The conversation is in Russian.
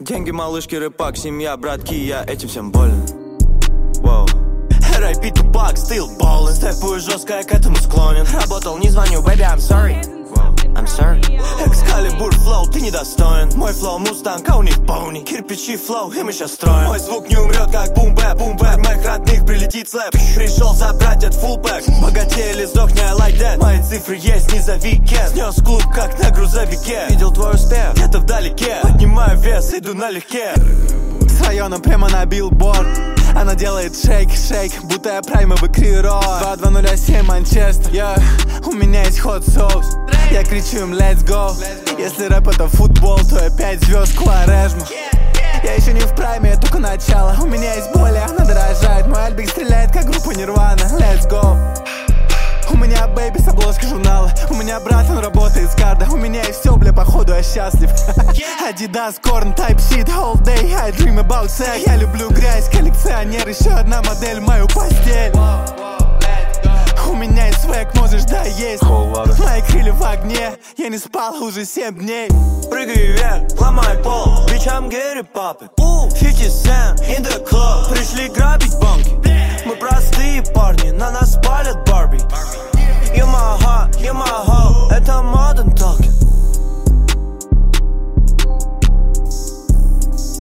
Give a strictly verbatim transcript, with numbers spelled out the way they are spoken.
Деньги, малышки, рыбак, семья, братки, я этим всем болен. Воу. эр ай пи Тупак, стил болен. Степую жестко, я к этому склонен. Работал, не звоню, baby, I'm sorry. I'm sorry. Экскалибур флоу, ты недостоин. Мой флоу мустанг, а у них пони. Кирпичи флоу, и мы сейчас строим. Мой звук не умрет, как бум-бэп, бум-бэп. Моих родных прилетит слэп. Пришел забрать от фулбэк. Богатей или сдохни, I like that. Мои цифры есть, не зови кем. Снес клуб, как на грузовике. Видел твой успех, где-то вдалеке. Поднимаю вес, иду налегке. С районом прямо на билборд. Она делает шейк, шейк, будто я праймовый крирой. Два два ноль семь Манчестер, yeah. У меня есть хот соус. Я кричу им let's go. Если рэп это футбол, то я пять звезд Куарежма. Я еще не в прайме, я только начало. У меня есть боль, она дорожает. Мой альбик стреляет, как группа Нирвана. Let's go. У меня бэйби с обложки журнала. У меня брат, он работает с карда. У меня есть все, бля, походу я счастлив. Adidas, Korn, type shit, all day I dream about sex. Я люблю грязь, коллекционер, еще одна модель в мою постель. У меня есть свек, можешь, да, есть. Мои крылья в огне, я не спал уже семь дней. Прыгаю вверх, ломай пол, bitch, I'm getting poppin'. fifty cent in the club, пришли грабить банки. Мы простые парни, на нас палят Барби.